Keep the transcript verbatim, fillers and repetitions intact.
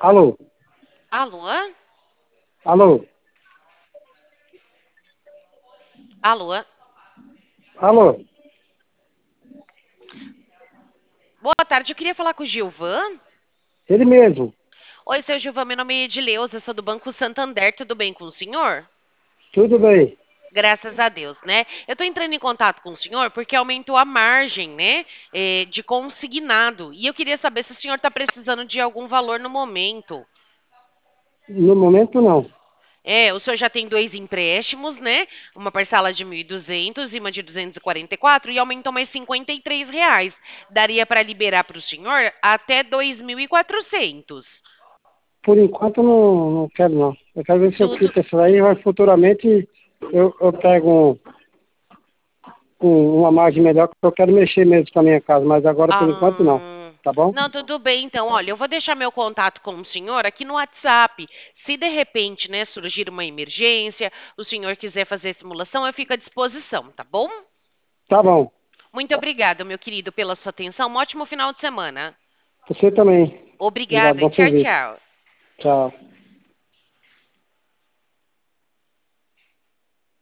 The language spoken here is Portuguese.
Alô? Alô? Alô? Alô? Alô? Boa tarde, eu queria falar com o Gilvan. Ele mesmo. Oi, seu Gilvan, meu nome é Edileuza, sou do Banco Santander, tudo bem com o senhor? Tudo bem? Graças a Deus, né? Eu tô entrando em contato com o senhor porque aumentou a margem, né, eh, de consignado. E eu queria saber se o senhor está precisando de algum valor no momento. No momento, não. É, o senhor já tem dois empréstimos, né? Uma parcela de mil e duzentos e uma de duzentos e quarenta e quatro e aumentou mais cinquenta e três reais. Daria para liberar para o senhor até dois mil e quatrocentos. Por enquanto, não, não quero, não. Eu quero ver se eu Tudo. quito isso aí, mas futuramente eu, eu pego um, um- uma margem melhor, porque eu quero mexer mesmo com a minha casa, mas agora, por enquanto, não. Ah, Tá bom? não, tudo bem. Então, olha, eu vou deixar meu contato com o senhor aqui no WhatsApp. Se de repente, né, surgir uma emergência, o senhor quiser fazer a simulação, eu fico à disposição, tá bom? Tá bom. Muito obrigada, meu querido, pela sua atenção. Um ótimo final de semana. Você também. Obrigado, Obrigada e bom tchau, serviço. tchau. Tchau.